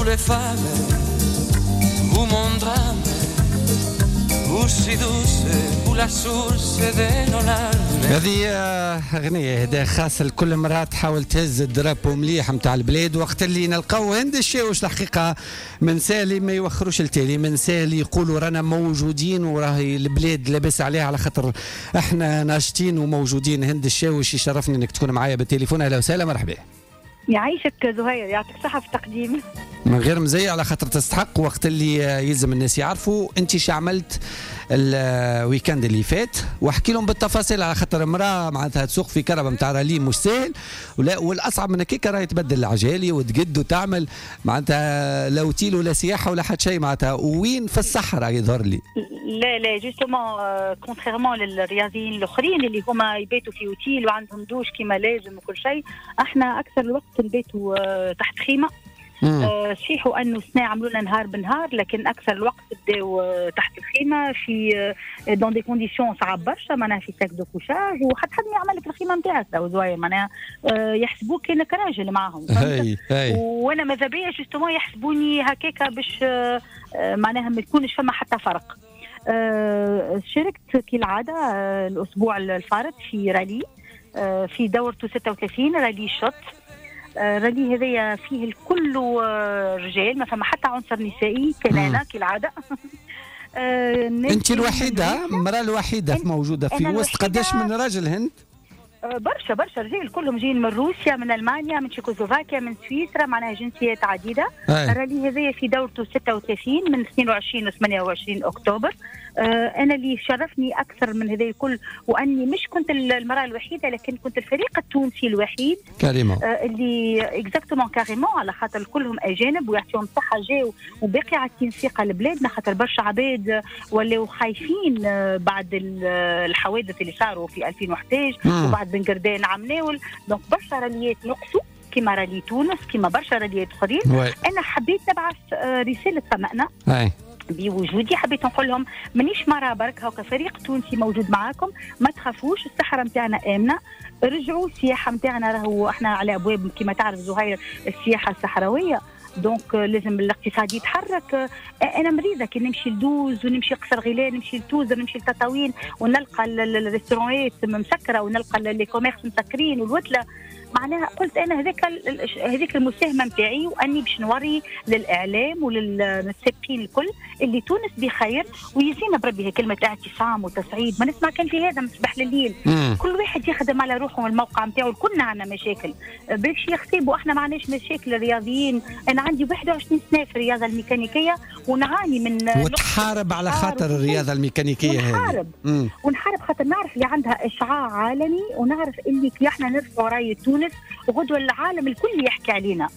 les femmes, vous mon drame, vous si douce, vous la source de nos larmes. هذه أغنية هدا خاصة لكل مرأة تحاول تهز الدرابو مليح متاع البلاد، وقت اللي نلقاو هند الشاوش الحقيقة من سالي ما يوخروش التالي، من سالي يقولوا رانا موجودين وراهي البلاد لاباس عليها على خاطر احنا ناشطين وموجودين. هند الشاوش يشرفني انك تكون معايا بالتليفون. اهلا وسهلا، مرحبا. يعيشك زهير، يعطيك صحة في التقديم. من غير مزية على خاطر تستحق. وقت اللي يلزم الناس يعرفوا انت شو عملت الويكاند اللي فات، واحكي لهم بالتفاصيل على خاطر امراه معناتها تسوق في كربه نتاع رالي مش سهل، والاصعب من هكاك راهي تبدل العجالي وتقد وتعمل معناتها لا اوتيل ولا سياحه ولا حتى شيء معناتها، وين في الصحراء يظهر لي. لا جوستومون كونتريرمون للرياضيين الاخرين اللي هما يبيتوا في اوتيل وعندهم دوش كيما لازم وكل شيء، احنا اكثر الوقت نبيتوا تحت خيمه. صحيح انه سنا عملوا لنا نهار بنهار، لكن اكثر الوقت بداو تحت الخيمه في دون دي كونديسيون صعب برشا، معناها في ساك دو كوشاج، وحتى حد ما يعمل لك الخيمه نتاعك زوير معناها يحسبوك كانك راجل معاهم. وانا ماذا بيا جوستومون يحسبوني هكاكا باش معناها ما يكونش فما حتى فرق. شاركت كالعاده الاسبوع الفارط في رالي في دورته 36 رالي الشط. رالي هذايا فيه الكل رجال، ما فما حتى عنصر نسائي كنانا كالعاده. انت الوحيده، المراه الوحيده موجوده في وسط قداش من راجل هند؟ برشا رجال كلهم جايين من روسيا، من المانيا، من تشيكوسلوفاكيا، من سويسرا، معناها جنسيات عديده. الرالي هذايا في دورته 36 من 22 و 28 اكتوبر. انا اللي شرفني اكثر من هذا الكل واني مش كنت المراه الوحيده، لكن كنت الفريق التونسي الوحيد كاريمون اللي اكزاكتومون كاريمون، على خاطر كلهم اجانب ويعطيهم الصحه جاوا وباقي عاطين ثقه لبلادنا، خاطر برشا عباد ولاو خايفين بعد الحوادث اللي صاروا في 2011 وبعد بن قردان عم ناول. دونك برشا راليات نقصوا كما رالي تونس، كما برشا راليات اخرين. انا حبيت نبعث رساله طمأنه بوجودي، حبيت نقول لهم مانيش مرة برك، هاكا فريق تونسي موجود معاكم، ما تخافوش، الصحراء نتاعنا آمنة، رجعوا السياحة نتاعنا راهو احنا على ابواب كما تعرف زهير السياحة الصحراوية، دونك لازم الاقتصاد يتحرك. انا مريضه كي نمشي لدوز ونمشي قصر غيلان، نمشي لتوزر، نمشي لتطاوين ونلقى الريستورانات مسكره ونلقى لي كوميرس مسكرين والوتله، معناها قلت انا هذيك المساهمه نتاعي، واني باش نوري للاعلام وللسابقين الكل اللي تونس بخير، ويزينا بربي كلمه اعتصام وتصعيد ما نسمع كان في هذا من الصباح لليل. كل واحد يخدم على روحه والموقع نتاعو، كلنا عندنا مشاكل باش يخسبوا، احنا ما عندناش مشاكل الرياضيين. انا عندي 21 سنه في الرياضه الميكانيكيه ونعاني من وتحارب على خاطر الرياضه الميكانيكيه هذه، ونحارب خاطر نعرف اللي عندها اشعاع عالمي، ونعرف اللي احنا نرفعوا رايه تونس وغدوه العالم الكل يحكي علينا.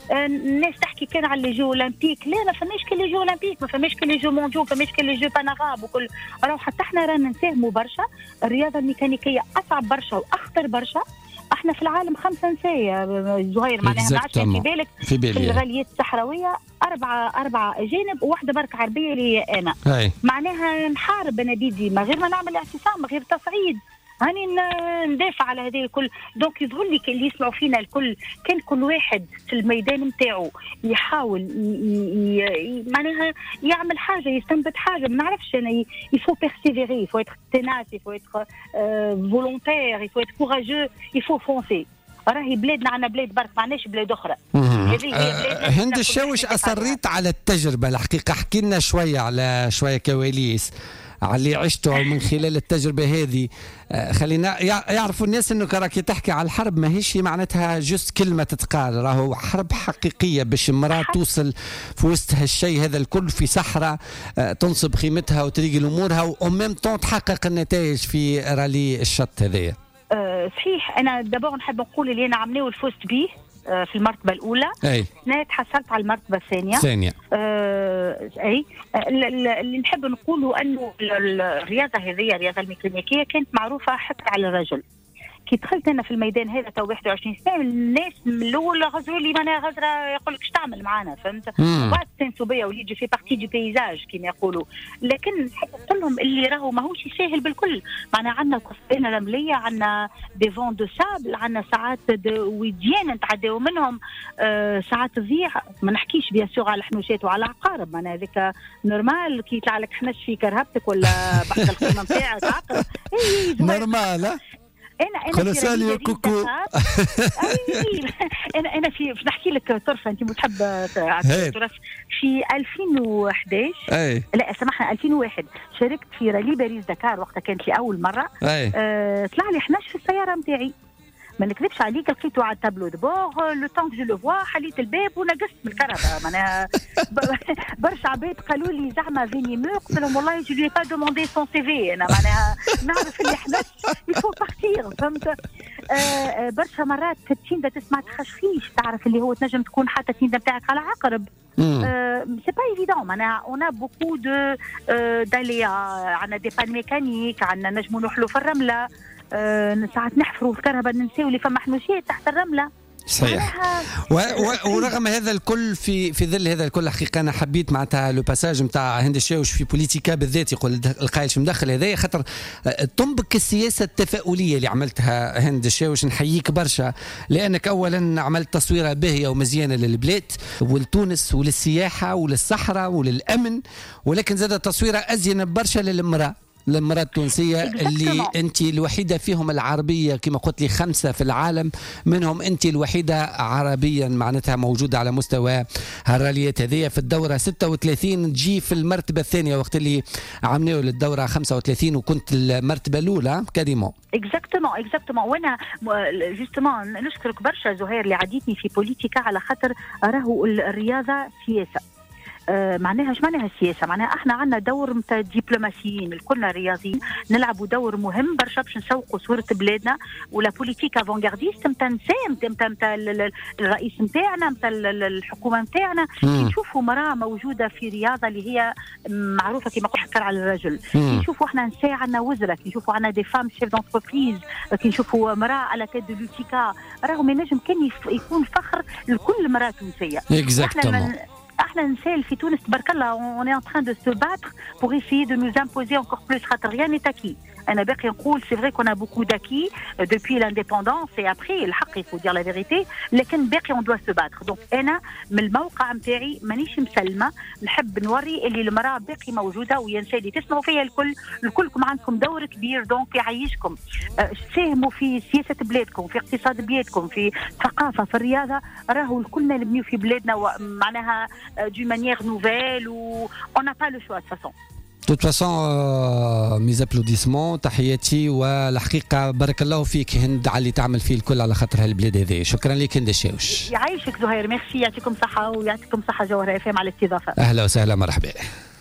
الناس تحكي كان على لي جو اولمبيك، لا ما فماش كل لي جو اولمبيك، ما فماش كل لي جو مونديو، ما فماش كل لي جو باناغاب وكل، راهو حتى احنا رانا نساهموا برشا. الرياضه الميكانيكيه اصعب برشا واخطر برشا. احنا في العالم 5 نساء زهير، معناها ما عادش في بالك في الغاليات الصحراويه أربعة أجانب وواحدة برك عربية اللي أنا. معناها نحارب أنا بيدي، ما غير ما نعمل اعتصام، ما غير تصعيد، هاني ندافع على هذه الكل. دونك يظهر لي اللي يسمعوا فينا الكل، كان كل واحد في الميدان نتاعو يحاول معناها يعمل حاجه، يستنبط حاجه. ما نعرفش انا، يفو بيرسيفيري، يفو اتر تيناس، يفو اتر فولونتير، يفو اتر كوراجو، يفو فونسي. راهي بلادنا عنا بلاد برك، ما عندناش بلاد اخرى. هند الشاوش اصريت على التجربه الحقيقه، احكي لنا شويه على شويه كواليس على اللي عشته من خلال التجربة هذه. خلينا يعرفوا الناس انه راكي تحكي على الحرب ماهيش معناتها جست كلمة تتقال، راهو حرب حقيقية باش المرأة توصل في وسط هالشيء هذا الكل في صحراء، تنصب خيمتها وتريقل امورها وميم طون تحقق النتائج في رالي الشط هذايا. صحيح. انا دابور نحب نقول اللي انا عملناه وفزت به في المرتبة الأولى. أنا تحصلت على المرتبة الثانية. اللي نحب نقوله أنه الرياضة هذه، الرياضة الميكانيكية، كانت معروفة حتى على الرجل. كي دخلت انا في الميدان هذا تو 21 سنه، الناس من الاول غزروا لي معناها غزره يقول لك ايش تعمل معانا، فهمت؟ وبعد تنسوا بيا وليد جو في بارتي دو بيزاج كما يقولوا. لكن نحب نقول لهم اللي راهو ماهوش ساهل بالكل. معناها عندنا قصينا رمليه، عندنا دي فون دو سابل، عندنا ساعات وديان نتعداو منهم، ساعات تضيع. ما نحكيش بيان سور على الحنوشات وعلى العقارب، معناها هذاك نورمال كي يطلع لك حنش في كرهبتك ولا بعد الخدمه نتاعك عقرب نورمال. انا في كوكو انا في نحكي لك طرفه، انت متحب طرف في 2011 لا سامحنا 2001 شاركت في رالي باريس دكار، وقتها كانت لي اول مره. طلع لي حناش في السياره نتاعي، ما نكذبش عليك، لقيته على التابلو دبور لو طون جو لو فوا، حليت الباب ونقصت من الكهرباء. معناها برشا عباد قالوا لي زعما فيني مو، قلت لهم والله جو لي با دوموندي سون سي في، انا معناها نعرف اللي حناش يفو بارتير، فهمت؟ برشا مرات التيندا تسمع تخشخيش، تعرف اللي هو تنجم تكون حتى التيندا نتاعك على عقرب. سي با ايفيدون، معناها اون بوكو دو داليا، عندنا دي بان ميكانيك، عندنا نجمو نحلو في الرمله، ساعات نحفروا في الكهرباء، ننساو اللي فما حنوشات تحت الرمله. صحيح. ورغم هذا الكل، في ظل هذا الكل حقيقه انا حبيت معناتها لو باساج نتاع هند الشاوش في بوليتيكا بالذات، يقول القائل شو مدخل هذايا، خاطر تنبك السياسه التفاؤليه اللي عملتها هند الشاوش. نحييك برشا لانك اولا عملت تصويره باهيه ومزيانه للبلاد ولتونس وللسياحه وللصحراء وللامن، ولكن زاد تصويره ازين برشا للمراه التونسية اللي أنت الوحيدة فيهم العربية، كما قلت لي 5 في العالم، منهم أنت الوحيدة عربيا معناتها موجودة على مستوى هالراليات هذه في الدورة 36، تجي في المرتبة الثانية وقت اللي عملوا للدورة 35 وكنت المرتبة الأولى كريمو. اكزاكتومون. وانا جوستومون نشكرك برشا زهير اللي عديتني في بوليتيكا، على خاطر راهو الرياضة سياسة. معناها ايش معناها السياسه؟ معناها احنا عندنا دور نتاع دبلوماسيين، الكلنا رياضيين، نلعبوا دور مهم برشا باش نسوقوا صوره بلادنا، ولا بوليتيك افونغارديست نتاع نتاع الرئيس نتاعنا، نتاع الحكومه نتاعنا. كي نشوفوا مراه موجوده في رياضه اللي هي معروفه كما قلت على الرجل، كي نشوفوا احنا نساء عندنا وزراء، كي نشوفوا عندنا دي فام شيف دونتربريز، كي نشوفوا مراه على تيد دو لوتيكا، راهو ما ينجم كان يكون فخر لكل مراه تونسيه. احنا نسال في تونس تبارك الله on est en train de se battre pour essayer de nous imposer encore plus. خاطر rien n'est acquis. أنا باقي نقول c'est vrai qu'on a beaucoup d'acquis depuis l'indépendance et après الحق il faut dire la vérité، لكن باقي on doit se battre. donc أنا من الموقع نتاعي مانيش مسلمة، نحب نوري اللي المرأة باقي موجودة، ويا سيدي تسمعوا فيها الكلكم عندكم دور كبير، دونك يعيشكم ساهموا في سياسة بلادكم، في اقتصاد بلادكم، في ثقافة، في الرياضة، راهو الكلنا نبنيو في بلادنا معناها d'une manière nouvelle ou on n'a pas le choix de toute façon. De toute façon mes applaudissements، تحياتي، والحقيقة بارك الله فيك هند على اللي تعمل فيه الكل على خاطر هالبلاد هذه. شكرا لك هند الشاوش. يعيشك زهير، ميرسي، يعطيكم صحة ويعطيكم صحة جوهر FM على الاستضافة. أهلا وسهلا، مرحبا.